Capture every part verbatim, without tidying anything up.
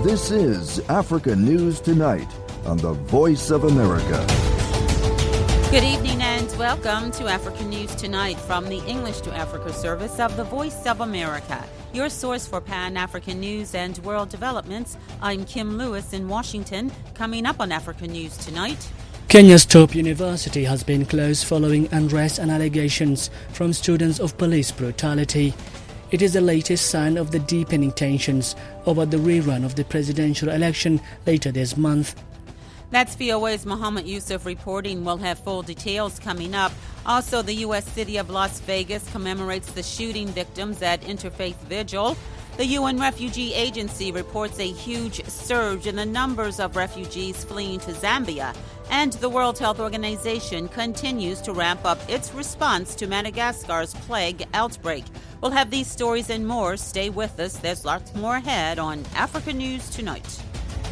This is Africa News Tonight on the Voice of America. Good evening and welcome to Africa News Tonight from the English to Africa service of the Voice of America. Your source for Pan-African news and world developments. I'm Kim Lewis in Washington. Coming up on Africa News Tonight. Kenya's top university has been closed following unrest and allegations from students of police brutality. It is the latest sign of the deepening tensions over the rerun of the presidential election later this month. That's V O A's Mohammed Yusuf reporting. We'll have full details coming up. Also, the U S city of Las Vegas commemorates the shooting victims at Interfaith Vigil. The U N Refugee Agency reports a huge surge in the numbers of refugees fleeing to Zambia. And the World Health Organization continues to ramp up its response to Madagascar's plague outbreak. We'll have these stories and more. Stay with us. There's lots more ahead on Africa News Tonight.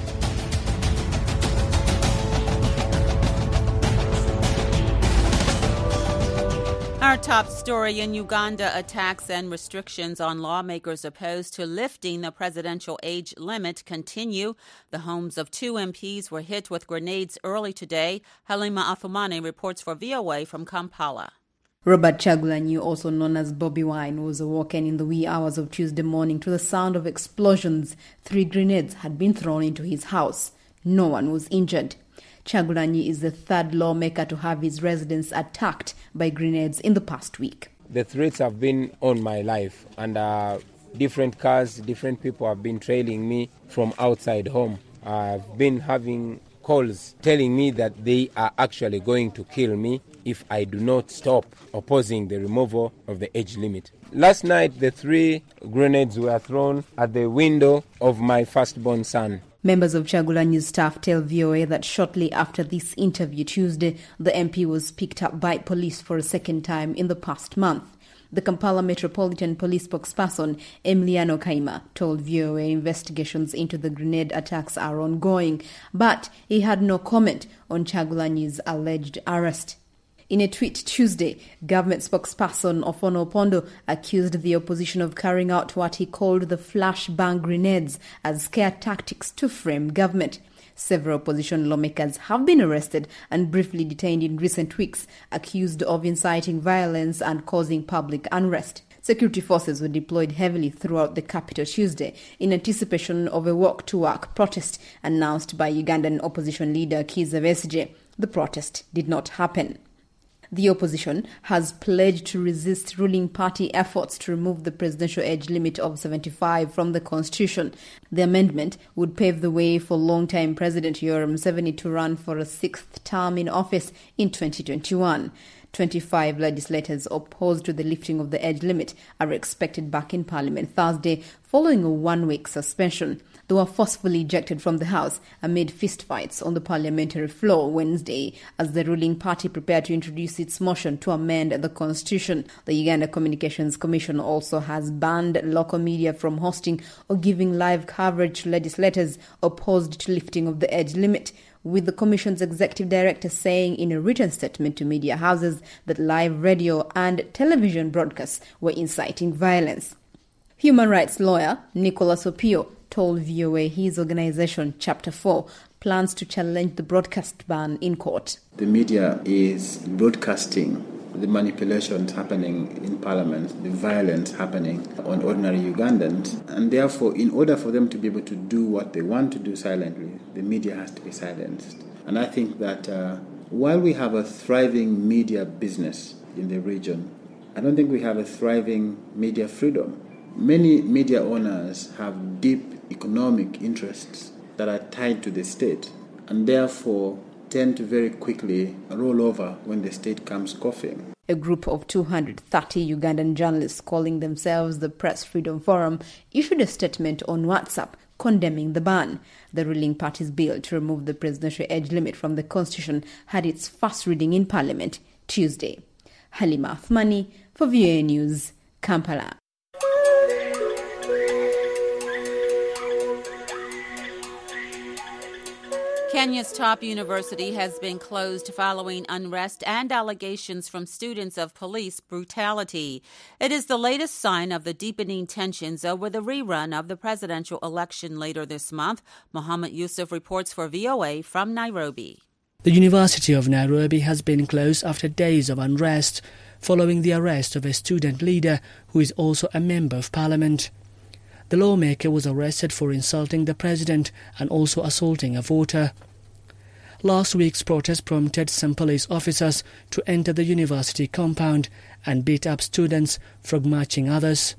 Our top story in Uganda: attacks and restrictions on lawmakers opposed to lifting the presidential age limit continue. The homes of two M Ps were hit with grenades early today. Halima Athumani reports for V O A from Kampala. Robert Kyagulanyi, also known as Bobi Wine, was awoken in the wee hours of Tuesday morning to the sound of explosions. Three grenades had been thrown into his house. No one was injured. Kyagulanyi is the third lawmaker to have his residence attacked by grenades in the past week. The threats have been on my life, and uh, different cars, different people have been trailing me from outside home. I've been having calls telling me that they are actually going to kill me if I do not stop opposing the removal of the age limit. Last night, the three grenades were thrown at the window of my firstborn son. Members of Kyagulanyi's staff tell V O A that shortly after this interview Tuesday, the M P was picked up by police for a second time in the past month. The Kampala Metropolitan Police spokesperson, Emiliano Kaima, told V O A investigations into the grenade attacks are ongoing, but he had no comment on Kyagulanyi's alleged arrest. In a tweet Tuesday, government spokesperson Ofono Opondo accused the opposition of carrying out what he called the flashbang grenades as scare tactics to frame government. Several opposition lawmakers have been arrested and briefly detained in recent weeks, accused of inciting violence and causing public unrest. Security forces were deployed heavily throughout the capital Tuesday in anticipation of a walk-to-work protest announced by Ugandan opposition leader Kizza Besigye. The protest did not happen. The opposition has pledged to resist ruling party efforts to remove the presidential age limit of seventy-five from the constitution. The amendment would pave the way for longtime President Yoweri Museveni to run for a sixth term in office in twenty twenty-one. twenty-five legislators opposed to the lifting of the age limit are expected back in Parliament Thursday following a one-week suspension. They were forcefully ejected from the House amid fistfights on the parliamentary floor Wednesday as the ruling party prepared to introduce its motion to amend the constitution. The Uganda Communications Commission also has banned local media from hosting or giving live coverage to legislators opposed to lifting of the age limit, with the Commission's executive director saying in a written statement to media houses that live radio and television broadcasts were inciting violence. Human rights lawyer Nicholas Opio told V O A his organization, Chapter four, plans to challenge the broadcast ban in court. The media is broadcasting the manipulations happening in Parliament, the violence happening on ordinary Ugandans, and therefore, in order for them to be able to do what they want to do silently, the media has to be silenced. And I think that uh, while we have a thriving media business in the region, I don't think we have a thriving media freedom. Many media owners have deep economic interests that are tied to the state and therefore tend to very quickly roll over when the state comes coughing. A group of two hundred thirty Ugandan journalists calling themselves the Press Freedom Forum issued a statement on WhatsApp condemning the ban. The ruling party's bill to remove the presidential age limit from the constitution had its first reading in Parliament Tuesday. Halima Athumani for V O A News, Kampala. Kenya's top university has been closed following unrest and allegations from students of police brutality. It is the latest sign of the deepening tensions over the rerun of the presidential election later this month. Mohammed Yusuf reports for V O A from Nairobi. The University of Nairobi has been closed after days of unrest following the arrest of a student leader who is also a member of parliament. The lawmaker was arrested for insulting the president and also assaulting a voter. Last week's protest prompted some police officers to enter the university compound and beat up students, frog-marching others.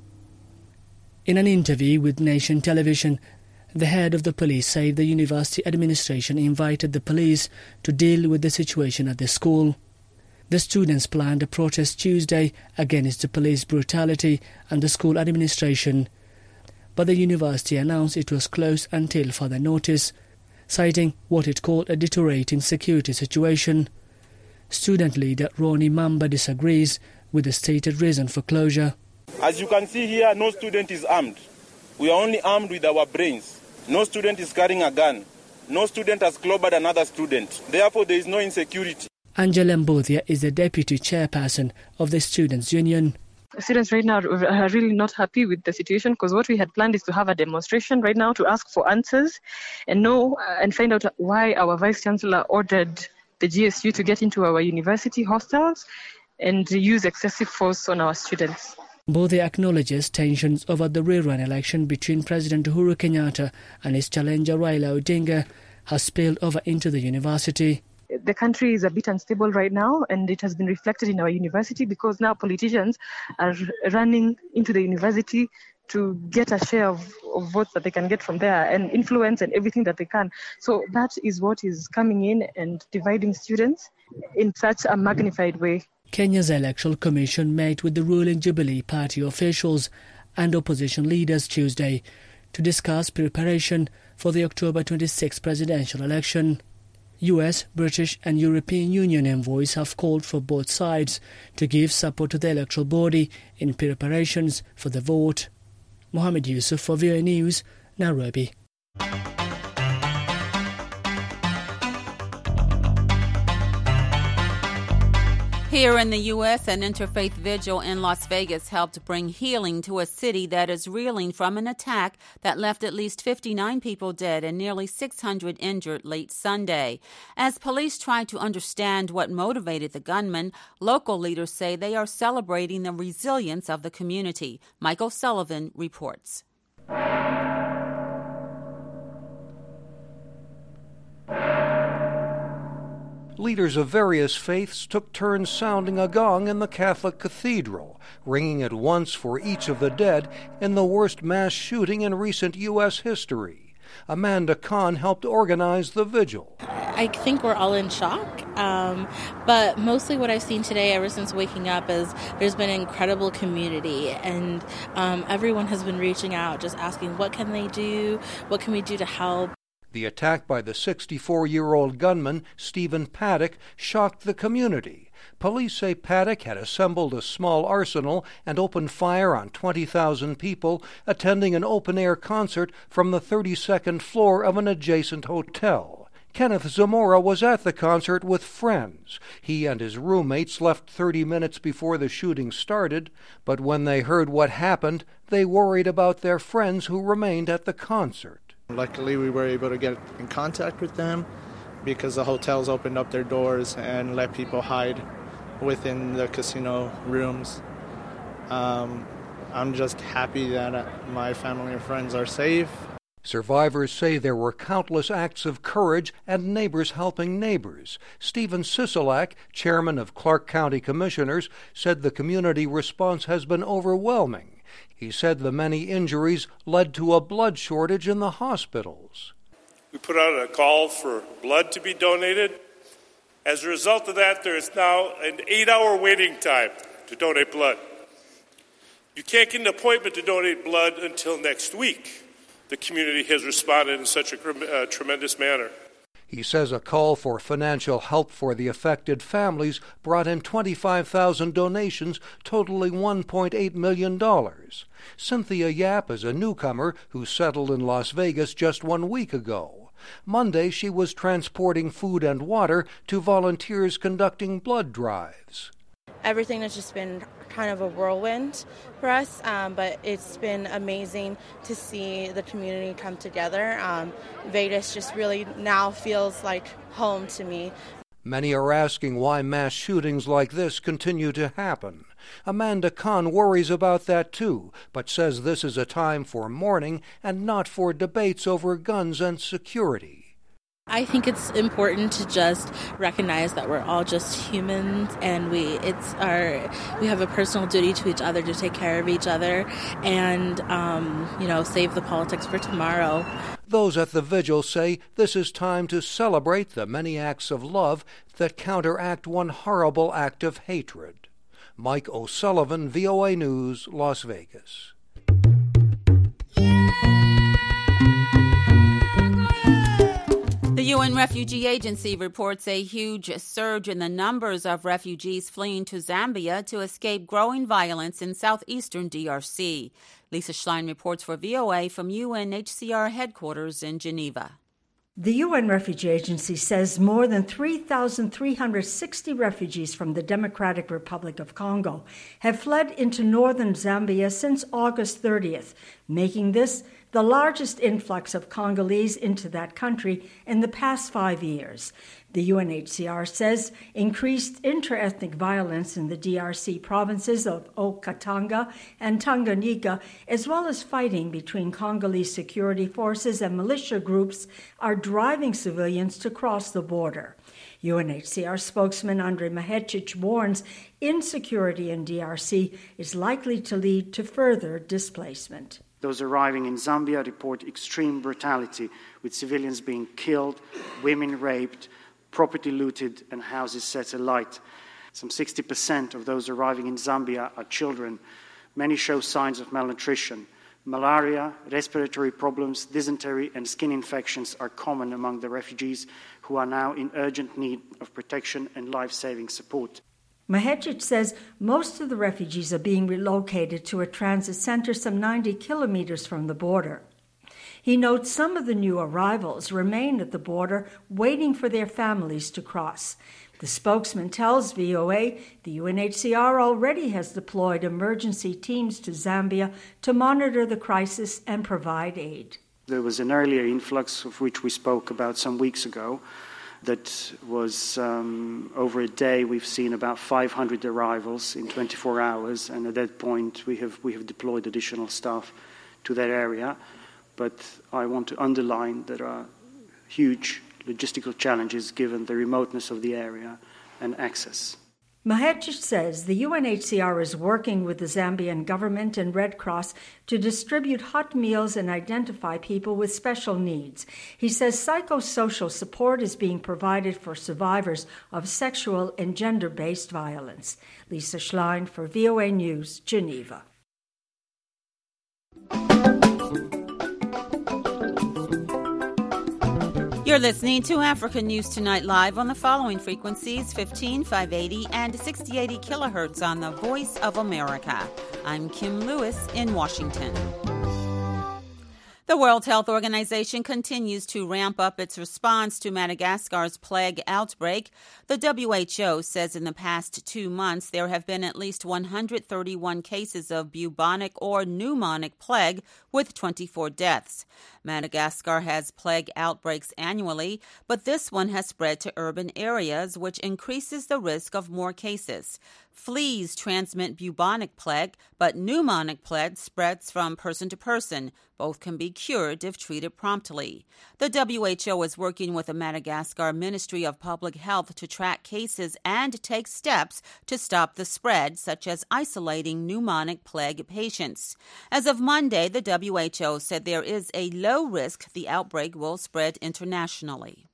In an interview with Nation Television, the head of the police said the university administration invited the police to deal with the situation at the school. The students planned a protest Tuesday against the police brutality and the school administration, but the university announced it was closed until further notice, citing what it called a deteriorating security situation. Student leader Ronnie Mamba disagrees with the stated reason for closure. As you can see here, no student is armed. We are only armed with our brains. No student is carrying a gun. No student has clobbered another student. Therefore, there is no insecurity. Angela Mbothia is the deputy chairperson of the Students' Union. Students right now are really not happy with the situation because what we had planned is to have a demonstration right now to ask for answers and know uh, and find out why our Vice Chancellor ordered the G S U to get into our university hostels and use excessive force on our students. Mbothia acknowledges tensions over the rerun election between President Uhuru Kenyatta and his challenger Raila Odinga has spilled over into the university. The country is a bit unstable right now, and it has been reflected in our university because now politicians are running into the university to get a share of, of votes that they can get from there and influence and everything that they can. So that is what is coming in and dividing students in such a magnified way. Kenya's Electoral Commission met with the ruling Jubilee Party officials and opposition leaders Tuesday to discuss preparation for the October twenty-sixth presidential election. U S, British and European Union envoys have called for both sides to give support to the electoral body in preparations for the vote. Mohammed Yusuf for V O A News, Nairobi. Here in the U S, an interfaith vigil in Las Vegas helped bring healing to a city that is reeling from an attack that left at least fifty-nine people dead and nearly six hundred injured late Sunday. As police try to understand what motivated the gunman, local leaders say they are celebrating the resilience of the community. Michael Sullivan reports. Leaders of various faiths took turns sounding a gong in the Catholic cathedral, ringing at once for each of the dead in the worst mass shooting in recent U S history. Amanda Kahn helped organize the vigil. I think we're all in shock, um, but mostly what I've seen today ever since waking up is there's been incredible community, and um, everyone has been reaching out, just asking what can they do, what can we do to help. The attack by the sixty-four-year-old gunman, Stephen Paddock, shocked the community. Police say Paddock had assembled a small arsenal and opened fire on twenty thousand people attending an open-air concert from the thirty-second floor of an adjacent hotel. Kenneth Zamora was at the concert with friends. He and his roommates left thirty minutes before the shooting started, but when they heard what happened, they worried about their friends who remained at the concert. Luckily, we were able to get in contact with them because the hotels opened up their doors and let people hide within the casino rooms. Um, I'm just happy that my family and friends are safe. Survivors say there were countless acts of courage and neighbors helping neighbors. Stephen Sisolak, chairman of Clark County Commissioners, said the community response has been overwhelming. He said the many injuries led to a blood shortage in the hospitals. We put out a call for blood to be donated. As a result of that, there is now an eight-hour waiting time to donate blood. You can't get an appointment to donate blood until next week. The community has responded in such a uh, tremendous manner. He says a call for financial help for the affected families brought in twenty-five thousand donations totaling one point eight million dollars. Cynthia Yap is a newcomer who settled in Las Vegas just one week ago. Monday, she was transporting food and water to volunteers conducting blood drives. Everything has just been kind of a whirlwind for us, um, but it's been amazing to see the community come together. Um, Vegas just really now feels like home to me. Many are asking why mass shootings like this continue to happen. Amanda Khan worries about that too, but says this is a time for mourning and not for debates over guns and security. I think it's important to just recognize that we're all just humans, and we it's our we have a personal duty to each other to take care of each other and um, you know save the politics for tomorrow. Those at the vigil say this is time to celebrate the many acts of love that counteract one horrible act of hatred. Mike O'Sullivan, V O A News, Las Vegas. The U N Refugee Agency reports a huge surge in the numbers of refugees fleeing to Zambia to escape growing violence in southeastern D R C. Lisa Schlein reports for V O A from U N H C R headquarters in Geneva. The U N Refugee Agency says more than three thousand three hundred sixty refugees from the Democratic Republic of Congo have fled into northern Zambia since August thirtieth, making this the largest influx of Congolese into that country in the past five years. The U N H C R says increased inter-ethnic violence in the D R C provinces of Haut-Katanga and Tanganyika, as well as fighting between Congolese security forces and militia groups, are driving civilians to cross the border. U N H C R spokesman Andrei Mahecic warns insecurity in D R C is likely to lead to further displacement. Those arriving in Zambia report extreme brutality, with civilians being killed, women raped, property looted, and houses set alight. Some sixty percent of those arriving in Zambia are children. Many show signs of malnutrition. Malaria, respiratory problems, dysentery, and skin infections are common among the refugees, who are now in urgent need of protection and life-saving support. Mahecic says most of the refugees are being relocated to a transit center some ninety kilometers from the border. He notes some of the new arrivals remain at the border waiting for their families to cross. The spokesman tells V O A the U N H C R already has deployed emergency teams to Zambia to monitor the crisis and provide aid. There was an earlier influx of which we spoke about some weeks ago. That was um, over a day. We've seen about five hundred arrivals in twenty-four hours, and at that point we have we have deployed additional staff to that area. But I want to underline there are huge logistical challenges given the remoteness of the area and access. Mahecic says the U N H C R is working with the Zambian government and Red Cross to distribute hot meals and identify people with special needs. He says psychosocial support is being provided for survivors of sexual and gender-based violence. Lisa Schlein for V O A News, Geneva. You're listening to Africa News Tonight live on the following frequencies: fifteen, five eighty, and sixty eighty kilohertz on the Voice of America. I'm Kim Lewis in Washington. The World Health Organization continues to ramp up its response to Madagascar's plague outbreak. The W H O says in the past two months there have been at least one hundred thirty-one cases of bubonic or pneumonic plague, with twenty-four deaths. Madagascar has plague outbreaks annually, but this one has spread to urban areas, which increases the risk of more cases. Fleas transmit bubonic plague, but pneumonic plague spreads from person to person. Both can be cured if treated promptly. The W H O is working with the Madagascar Ministry of Public Health to track cases and take steps to stop the spread, such as isolating pneumonic plague patients. As of Monday, the W H O said there is a low risk the outbreak will spread internationally.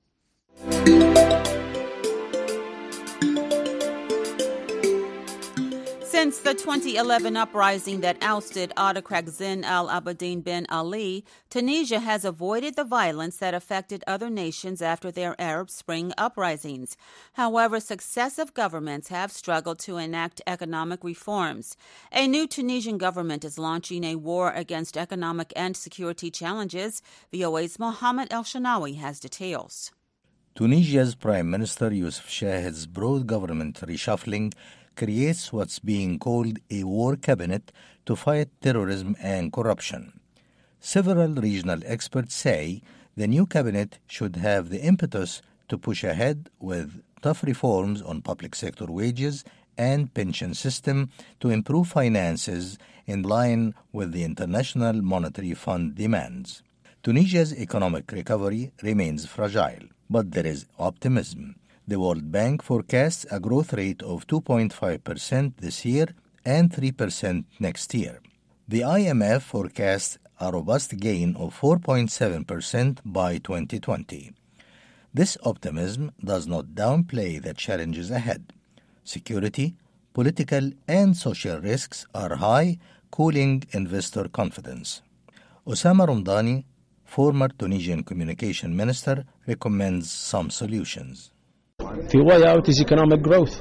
Since the twenty eleven uprising that ousted autocrat Zine al-Abidine bin Ali, Tunisia has avoided the violence that affected other nations after their Arab Spring uprisings. However, successive governments have struggled to enact economic reforms. A new Tunisian government is launching a war against economic and security challenges. V O A's Mohammed El-Shanawi has details. Tunisia's Prime Minister Youssef Chahed's broad government reshuffling creates what's being called a war cabinet to fight terrorism and corruption. Several regional experts say the new cabinet should have the impetus to push ahead with tough reforms on public sector wages and pension system to improve finances in line with the International Monetary Fund demands. Tunisia's economic recovery remains fragile, but there is optimism. The World Bank forecasts a growth rate of two point five percent this year and three percent next year. The I M F forecasts a robust gain of four point seven percent by twenty twenty. This optimism does not downplay the challenges ahead. Security, political, and social risks are high, cooling investor confidence. Osama Ramdani, former Tunisian communication minister, recommends some solutions. The way out is economic growth,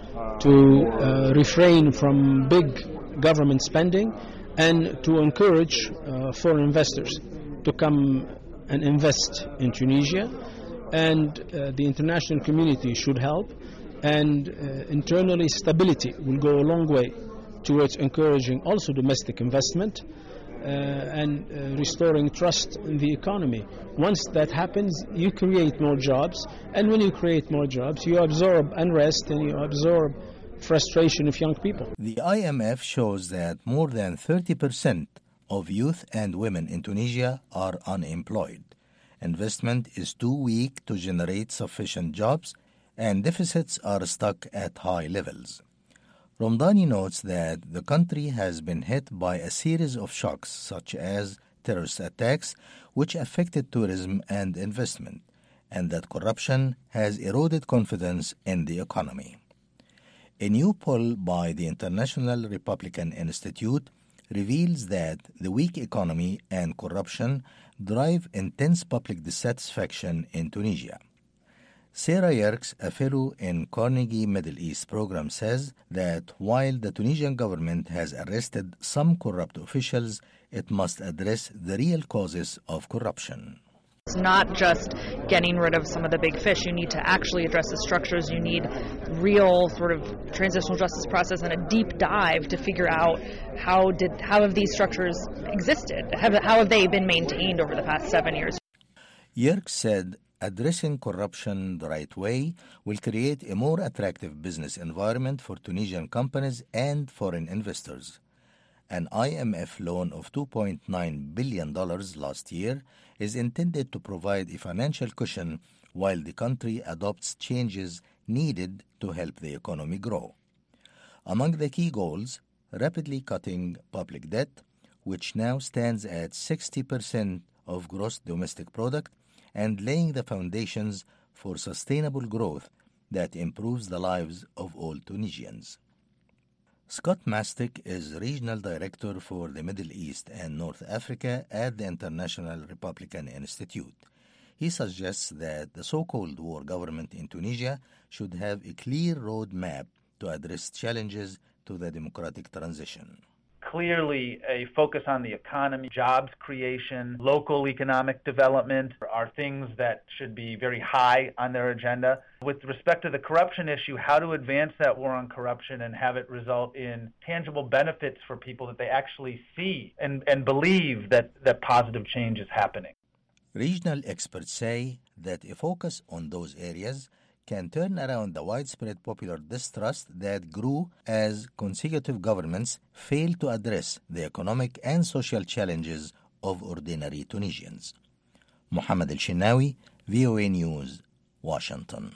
to uh, refrain from big government spending and to encourage uh, foreign investors to come and invest in Tunisia. And uh, the international community should help, and uh, internally stability will go a long way towards encouraging also domestic investment uh, and uh, restoring trust in the economy. Once that happens, you create more jobs, and when you create more jobs, you absorb unrest and you absorb frustration of young people. The I M F shows that more than thirty percent of youth and women in Tunisia are unemployed. Investment is too weak to generate sufficient jobs, and deficits are stuck at high levels. Ramdani notes that the country has been hit by a series of shocks, such as terrorist attacks, which affected tourism and investment, and that corruption has eroded confidence in the economy. A new poll by the International Republican Institute reveals that the weak economy and corruption drive intense public dissatisfaction in Tunisia. Sarah Yerkes, a fellow in Carnegie Middle East program, says that while the Tunisian government has arrested some corrupt officials, it must address the real causes of corruption. It's not just getting rid of some of the big fish. You need to actually address the structures. You need real sort of transitional justice process and a deep dive to figure out how did how have these structures existed? Have, how have they been maintained over the past seven years? Yerkes said addressing corruption the right way will create a more attractive business environment for Tunisian companies and foreign investors. An I M F loan of two point nine billion dollars last year is intended to provide a financial cushion while the country adopts changes needed to help the economy grow. Among the key goals, rapidly cutting public debt, which now stands at sixty percent of gross domestic product, and laying the foundations for sustainable growth that improves the lives of all Tunisians. Scott Mastick is Regional Director for the Middle East and North Africa at the International Republican Institute. He suggests that the so-called war government in Tunisia should have a clear roadmap to address challenges to the democratic transition. Clearly, a focus on the economy, jobs creation, local economic development are things that should be very high on their agenda. With respect to the corruption issue, how to advance that war on corruption and have it result in tangible benefits for people that they actually see and, and believe that, that positive change is happening. Regional experts say that a focus on those areas can turn around the widespread popular distrust that grew as consecutive governments failed to address the economic and social challenges of ordinary Tunisians. Mohammed El-Shinawi, V O A News, Washington.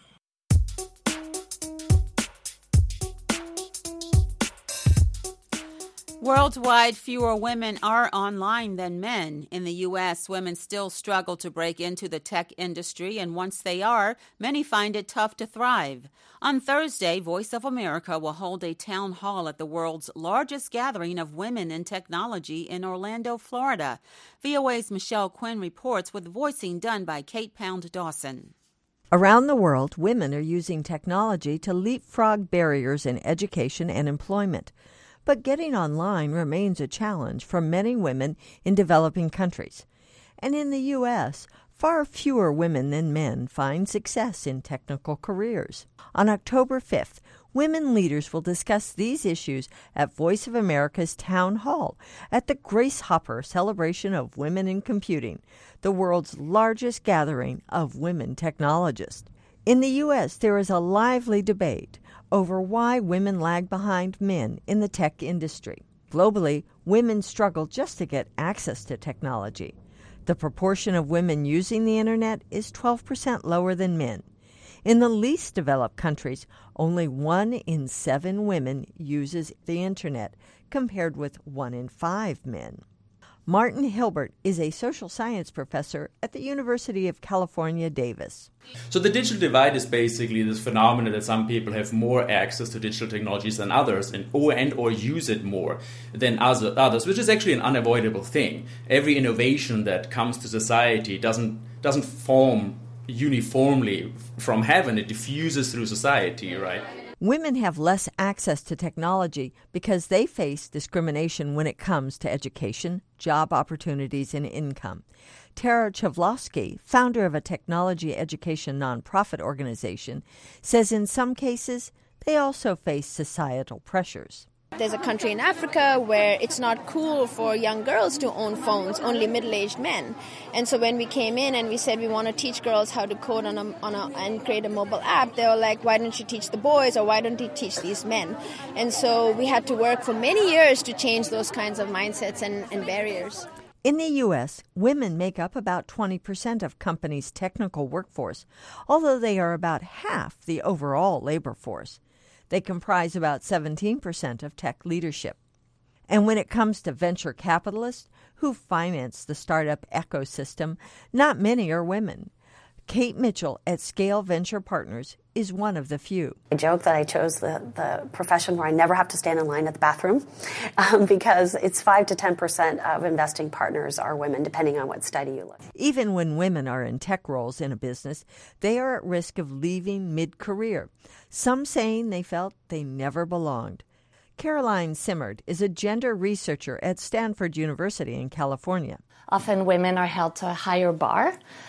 Worldwide, fewer women are online than men. In the U S, women still struggle to break into the tech industry, and once they are, many find it tough to thrive. On Thursday, Voice of America will hold a town hall at the world's largest gathering of women in technology in Orlando, Florida. V O A's Michelle Quinn reports with voicing done by Kate Pound Dawson. Around the world, women are using technology to leapfrog barriers in education and employment. But getting online remains a challenge for many women in developing countries. And in the U S, far fewer women than men find success in technical careers. On October fifth, women leaders will discuss these issues at Voice of America's Town Hall at the Grace Hopper Celebration of Women in Computing, the world's largest gathering of women technologists. In the U S, there is a lively debate over why women lag behind men in the tech industry. Globally, women struggle just to get access to technology. The proportion of women using the internet is twelve percent lower than men. In the least developed countries, only one in seven women uses the internet, compared with one in five men. Martin Hilbert is a social science professor at the University of California, Davis. So the digital divide is basically this phenomenon that some people have more access to digital technologies than others, and or and or use it more than other, others, which is actually an unavoidable thing. Every innovation that comes to society doesn't doesn't form uniformly from heaven. It diffuses through society, right? Women have less access to technology because they face discrimination when it comes to education, job opportunities, and income. Tara Chvlovsky, founder of a technology education nonprofit organization, says in some cases they also face societal pressures. There's a country in Africa where it's not cool for young girls to own phones, only middle-aged men. And so when we came in and we said we want to teach girls how to code on a, on a, and create a mobile app, they were like, why don't you teach the boys, or why don't you teach these men? And so we had to work for many years to change those kinds of mindsets and, and barriers. In the U S, women make up about twenty percent of companies' technical workforce, although they are about half the overall labor force. They comprise about seventeen percent of tech leadership. And when it comes to venture capitalists who finance the startup ecosystem, not many are women. Kate Mitchell at Scale Venture Partners is one of the few. I joke that I chose the, the profession where I never have to stand in line at the bathroom um, because it's five to ten percent of investing partners are women, depending on what study you look at. Even when women are in tech roles in a business, they are at risk of leaving mid-career, some saying they felt they never belonged. Caroline Simard is a gender researcher at Stanford University in California. Often women are held to a higher bar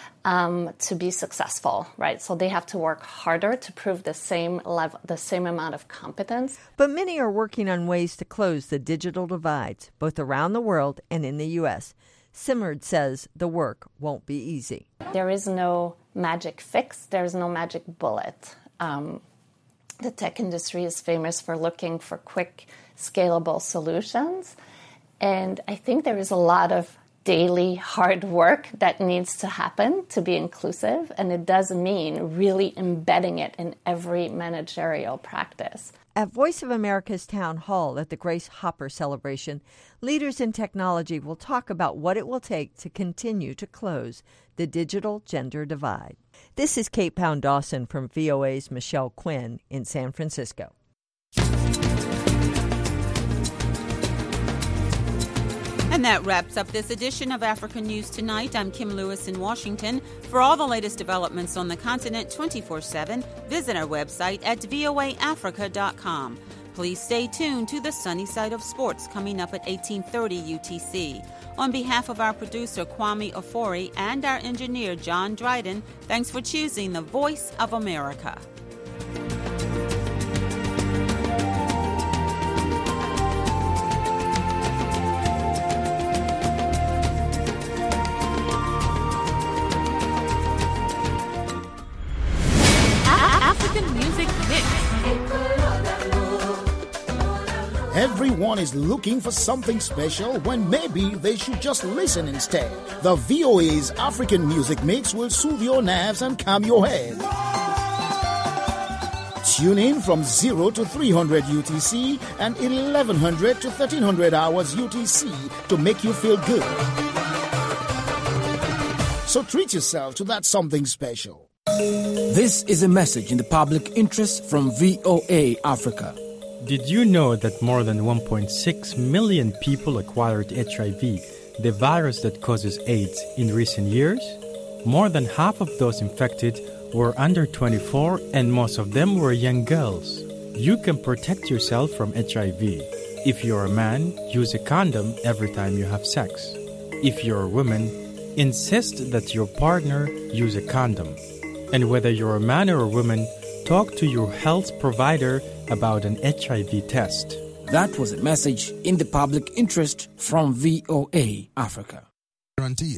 Um, to be successful, right? So they have to work harder to prove the same level, the same amount of competence. But many are working on ways to close the digital divides, both around the world and in the U S. Simard says the work won't be easy. There is no magic fix. There is no magic bullet. Um, the tech industry is famous for looking for quick, scalable solutions. And I think there is a lot of daily hard work that needs to happen to be inclusive, and it does mean really embedding it in every managerial practice. At Voice of America's Town Hall at the Grace Hopper Celebration, leaders in technology will talk about what it will take to continue to close the digital gender divide. This is Kate Pound Dawson from V O A's Michelle Quinn in San Francisco. And that wraps up this edition of Africa News Tonight. I'm Kim Lewis in Washington. For all the latest developments on the continent twenty-four seven, visit our website at voa africa dot com. Please stay tuned to the Sunny Side of Sports coming up at eighteen thirty U T C. On behalf of our producer Kwame Ofori and our engineer John Dryden, thanks for choosing the Voice of America. Everyone is looking for something special when maybe they should just listen instead. The V O A's African Music Mix will soothe your nerves and calm your head. Tune in from zero to three hundred U T C and eleven hundred to thirteen hundred hours U T C to make you feel good. So treat yourself to that something special. This is a message in the public interest from V O A Africa. Did you know that more than one point six million people acquired H I V, the virus that causes AIDS, in recent years? More than half of those infected were under twenty-four, and most of them were young girls. You can protect yourself from H I V. If you're a man, use a condom every time you have sex. If you're a woman, insist that your partner use a condom. And whether you're a man or a woman, talk to your health provider about an H I V test. That was a message in the public interest from V O A Africa. Guarantee